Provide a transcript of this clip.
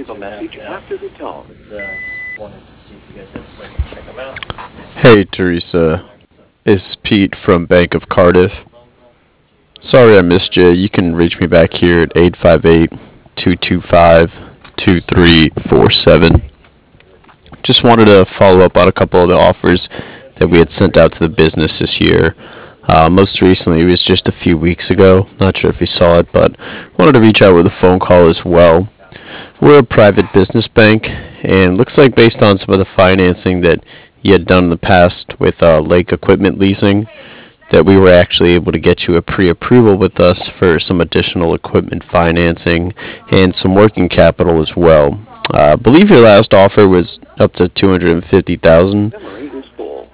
leave a message after the tone. Just wanted to see if you guys had a second to check them out. Hey, Teresa. It's Pete from Bank of Cardiff. Sorry I missed you. You can reach me back here at 858 225 2347. Just wanted to follow up on a couple of the offers that we had sent out to the business this year. Most recently, it was just a few weeks ago. Not sure if you saw it, but wanted to reach out with a phone call as well. We're a private business bank, and looks like based on some of the financing that you had done in the past with Lake Equipment Leasing, that we were actually able to get you a pre-approval with us for some additional equipment financing and some working capital as well. I believe your last offer was up to 250,000. Memory is full.